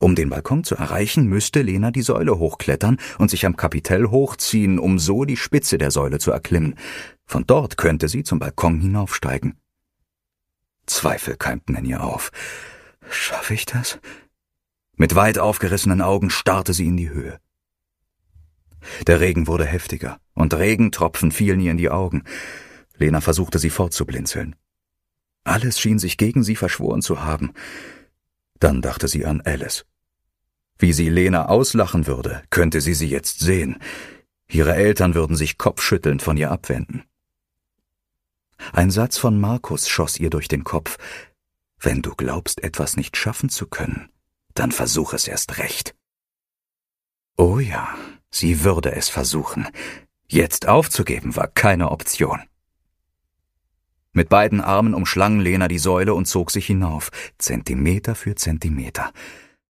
Um den Balkon zu erreichen, müsste Lena die Säule hochklettern und sich am Kapitell hochziehen, um so die Spitze der Säule zu erklimmen. Von dort könnte sie zum Balkon hinaufsteigen. Zweifel keimten in ihr auf. Schaffe ich das? Mit weit aufgerissenen Augen starrte sie in die Höhe. Der Regen wurde heftiger, und Regentropfen fielen ihr in die Augen. Lena versuchte, sie fortzublinzeln. Alles schien sich gegen sie verschworen zu haben. Dann dachte sie an Alice. Wie sie Lena auslachen würde, könnte sie jetzt sehen. Ihre Eltern würden sich kopfschüttelnd von ihr abwenden. Ein Satz von Markus schoss ihr durch den Kopf. Wenn du glaubst, etwas nicht schaffen zu können, dann versuch es erst recht. Oh ja, sie würde es versuchen. Jetzt aufzugeben war keine Option. Mit beiden Armen umschlang Lena die Säule und zog sich hinauf, Zentimeter für Zentimeter.